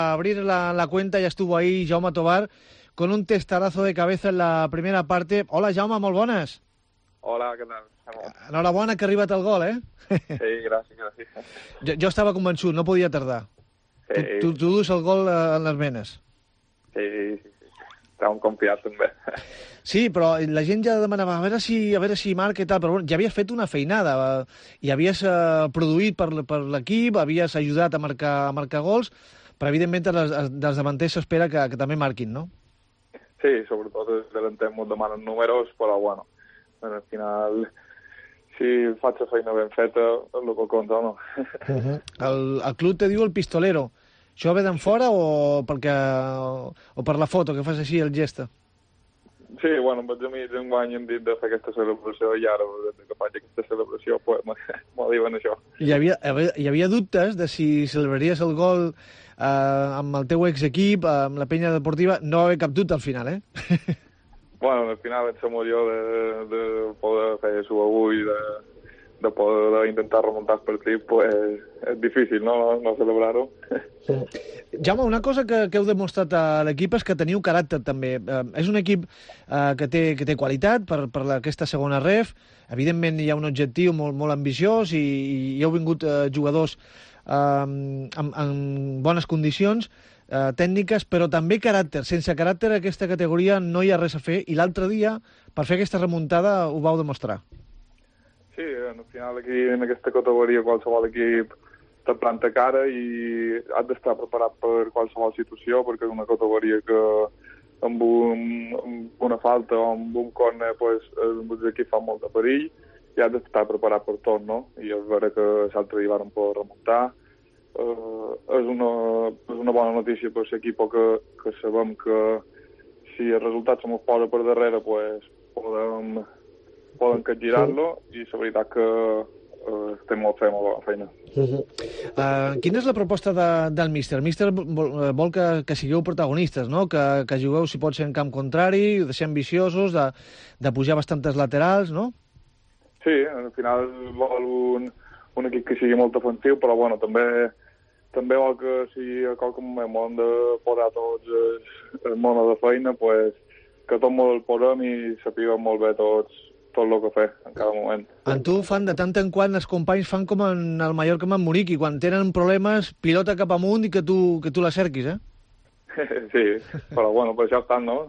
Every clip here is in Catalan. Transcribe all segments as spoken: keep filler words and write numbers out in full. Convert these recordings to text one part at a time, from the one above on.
abrir la, la cuenta ya estuvo ahí Jaume Tobar con un testarazo de cabeza en la primera parte. Hola, Jaume, molt bones. Hola, què tal? Enhorabona que ha arribat el gol, eh? Sí, gràcies, gràcies. Jo, jo estava convençut, no podia tardar. Sí. Tu, tu, tu dus el gol en les venes. Sí, sí, sí. Estàvem confiats també. Sí, però la gent ja demanava a veure si, a veure si marca i tal, però bueno, ja havies fet una feinada i havies eh, produït per, per l'equip, havies ajudat a marcar, a marcar gols, però evidentment dels, dels davanters s'espera que, que també marquin, no? Sí, sobretot els davanters ens demanen números, però bueno, al final, si faig la feina ben feta, és el que compta, no? Uh -huh. el, el club te diu el pistolero. Això ve d'en fora o, perquè, o, o per la foto, que fas així el gest? Sí, bueno, amb els amics en guany hem dit de fer aquesta celebració i ara, des que faig aquesta celebració, pues, m'ho diuen això. Hi havia, hi havia dubtes de si celebraries el gol eh, amb el teu exequip, amb la penya deportiva. No va haver cap dubte al final, eh? Bueno, al final em sembla jo de, de poder fer això avui, de, de poder intentar remuntar el partit, pues, és difícil, no, no celebrar-ho. Sí. Jaume, una cosa que, que heu demostrat a l'equip és que teniu caràcter, també. Eh, és un equip eh, que, té, que té qualitat per, per la, aquesta segona ref. Evidentment hi ha un objectiu molt, molt ambiciós i, i hi heu vingut eh, jugadors eh, en, en bones condicions eh, tècniques, però també caràcter. Sense caràcter aquesta categoria no hi ha res a fer, i l'altre dia, per fer aquesta remuntada, ho vau demostrar. Sí, al final aquí en aquesta categoria qualsevol equip te planta cara i has d'estar preparat per qualsevol situació, perquè és una categoria que amb, un, amb una falta o amb un corner pues, els equips fan molt de perill i has d'estar preparat per tot, no? I és vera que l'altre dia van poder remuntar. Uh, és, una, és una bona notícia per l'equip que, que sabem que si el resultat se mos posa per darrere pues, podem, podem capgirar-lo i la veritat que Uh, estem molt fent molt bona feina. Uh -huh. uh, quina és la proposta de, del míster? El míster vol, vol que, que sigueu protagonistes, no? Que, que jugueu, si pot ser, en camp contrari, de ser ambiciosos, de, de pujar bastantes laterals, no? Sí, al final vol un, un equip que sigui molt ofensiu, però bueno, també també vol que si a qualque moment hem de posar tots el, el món de feina, pues, que tot molt el posem i sapiguem molt bé tots tot el que fer en cada moment. En tu fan de tant en quant els companys fan com en el Mallorca amb en Muriqui, quan tenen problemes, pilota cap amunt i que tu, que tu la cerquis, eh? Sí, però bueno, per això estan, no?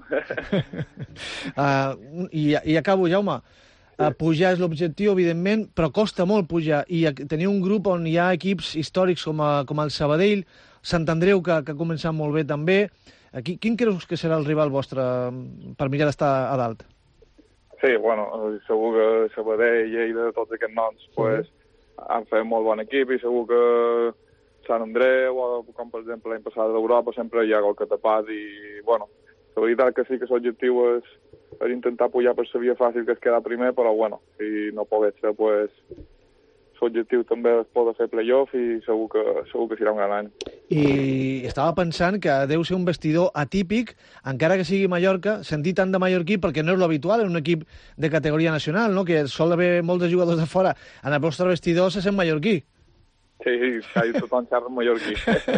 uh, i, I acabo, Jaume. Uh, pujar és l'objectiu, evidentment, però costa molt pujar. I teniu un grup on hi ha equips històrics com, a, com el Sabadell, Sant Andreu, que, que ha començat molt bé també. Aquí, quin creus que serà el rival vostre per mirar d'estar a dalt? Sí, bueno, segur que Sabadell, Lleida, tots aquests noms, pues, han fet molt bon equip i segur que Sant Andreu, o com per exemple l'any passat d'Europa, sempre hi ha qualque tapat i, bueno, la veritat que sí que l'objectiu és, és intentar pujar per la via fàcil, que és quedar primer, però, bueno, si no pogués ser, pues, l'objectiu també és poder fer play-off i segur que, segur que serà un gran any. I estava pensant que deu ser un vestidor atípic, encara que sigui Mallorca, sentir tant de mallorquí, perquè no és l'habitual en un equip de categoria nacional, no? Que sol haver molts jugadors de fora. En el vostre vestidor se sent mallorquí. Sí, sí, tothom xerra mallorquí.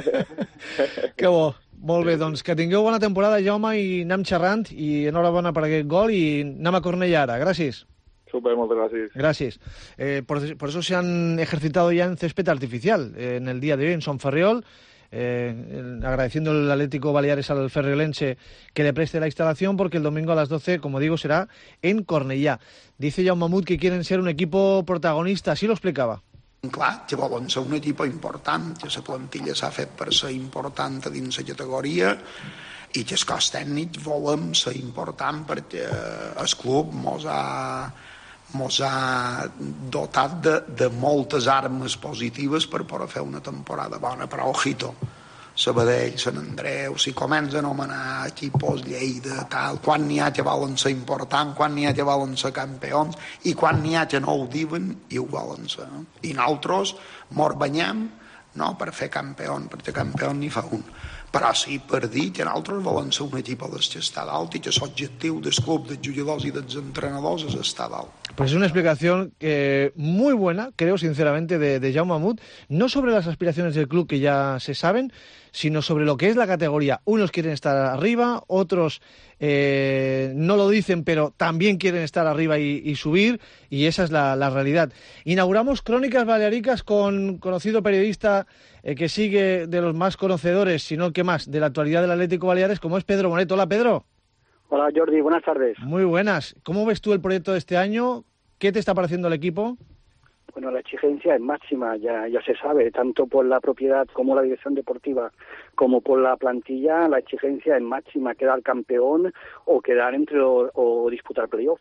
Que bo. Molt bé, doncs que tingueu bona temporada, Jaume, i anem xerrant, i enhorabona per aquest gol, i anem a Cornellà ara. Gràcies. Super, muchas gracias. Gracias. Eh, por, por eso se han ejercitado ya en césped artificial eh, en el día de hoy en Son Ferriol, eh, agradeciendo al Atlético Baleares al ferriolense que le preste la instalación, porque el domingo a las doce, como digo, será en Cornellà. Dice Jaume Mut que quieren ser un equipo protagonista, así lo explicaba. Clar, que volen ser un equip important, que la plantilla s'ha fet per ser important a dins la categoria i que els cos tècnics volen ser important perquè el club mos ha mos ha dotat de, de moltes armes positives per poder fer una temporada bona, però ojito, Sabadell, Sant Andreu, si comença a anomenar equipos, Lleida, tal, quan n'hi ha que volen ser importants, quan n'hi ha que volen ser campions, i quan n'hi ha que no ho diuen i ho volen ser. No? I nosaltres mos banyem no per fer campion, perquè campion n'hi fa un. Però sí per dir que nosaltres volem ser un equip dels que està dalt i que l'objectiu del club, dels jugadors i dels entrenadors és estar dalt. Pues es una explicación eh, muy buena, creo sinceramente, de, de Jaume Mut, no sobre las aspiraciones del club que ya se saben, sino sobre lo que es la categoría. Unos quieren estar arriba, otros eh, no lo dicen, pero también quieren estar arriba y, y subir, y esa es la, la realidad. Inauguramos Crónicas Balearicas con conocido periodista eh, que sigue de los más conocedores, si no el que más, de la actualidad del Atlético Baleares, como es Pedro Moret. Hola, Pedro. Hola, Jordi, buenas tardes. Muy buenas. ¿Cómo ves tú el proyecto de este año? ¿Qué te está pareciendo el equipo? Bueno, la exigencia es máxima, ya ya se sabe, tanto por la propiedad como la dirección deportiva, como por la plantilla, la exigencia es máxima, quedar campeón o quedar entre o, o disputar playoff.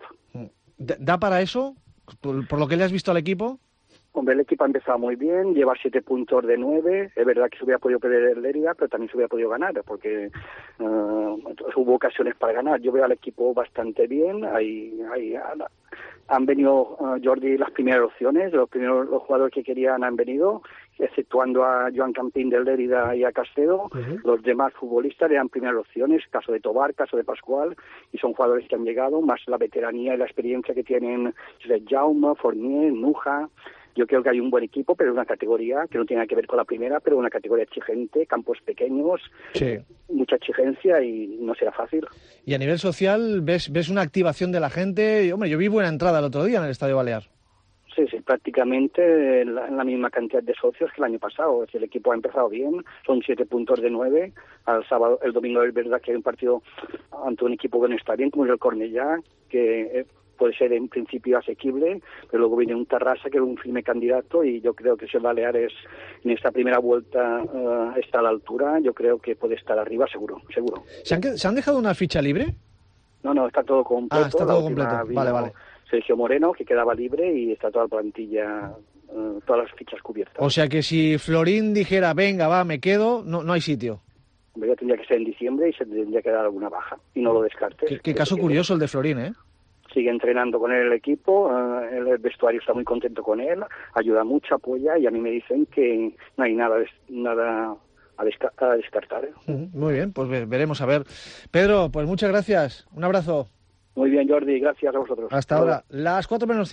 ¿Da para eso? ¿Por, por lo que le has visto al equipo? Hombre, el equipo ha empezado muy bien, lleva siete puntos de nueve, es verdad que se hubiera podido perder el Lérida, pero también se hubiera podido ganar, porque uh, hubo ocasiones para ganar. Yo veo al equipo bastante bien, hay, hay, han venido, uh, Jordi, las primeras opciones, los primeros los jugadores que querían han venido, exceptuando a Joan Campín del Lérida y a Castedo. Uh-huh. Los demás futbolistas eran primeras opciones, caso de Tobar, caso de Pascual, y son jugadores que han llegado, más la veteranía y la experiencia que tienen Jaume, Fournier, Nuja. Yo creo que hay un buen equipo, pero es una categoría que no tiene nada que ver con la primera, pero una categoría exigente, campos pequeños, sí. Mucha exigencia y no será fácil. Y a nivel social, ¿ves ves una activación de la gente? Hombre, yo vi buena entrada el otro día en el Estadio Balear. Sí, sí, prácticamente en la, en la misma cantidad de socios que el año pasado. Es decir, el equipo ha empezado bien, son siete puntos de nueve. Al sábado, el domingo es verdad que hay un partido ante un equipo que no está bien, como es el Cornellá, que... Eh, puede ser en principio asequible, pero luego viene un Tarrasa que es un firme candidato y yo creo que si el Baleares en esta primera vuelta uh, está a la altura, yo creo que puede estar arriba seguro, seguro. ¿Se han, ¿se han dejado una ficha libre? No, no, está todo completo. Ah, está todo completo, vale, vale. Sergio Moreno, que quedaba libre y está toda la plantilla, uh, todas las fichas cubiertas. O sea que si Florín dijera, venga, va, me quedo, no, no hay sitio. Ya tendría que ser en diciembre y se tendría que dar alguna baja, y no lo descartes. Qué, qué caso curioso el de Florín, ¿eh? Sigue entrenando con él el equipo, uh, el vestuario está muy contento con él, ayuda mucho, apoya, y a mí me dicen que no hay nada nada a, desca a descartar. ¿eh? Uh-huh. Muy bien, pues veremos a ver. Pedro, pues muchas gracias, un abrazo. Muy bien, Jordi, gracias a vosotros. Hasta ahora, las cuatro menos cinco.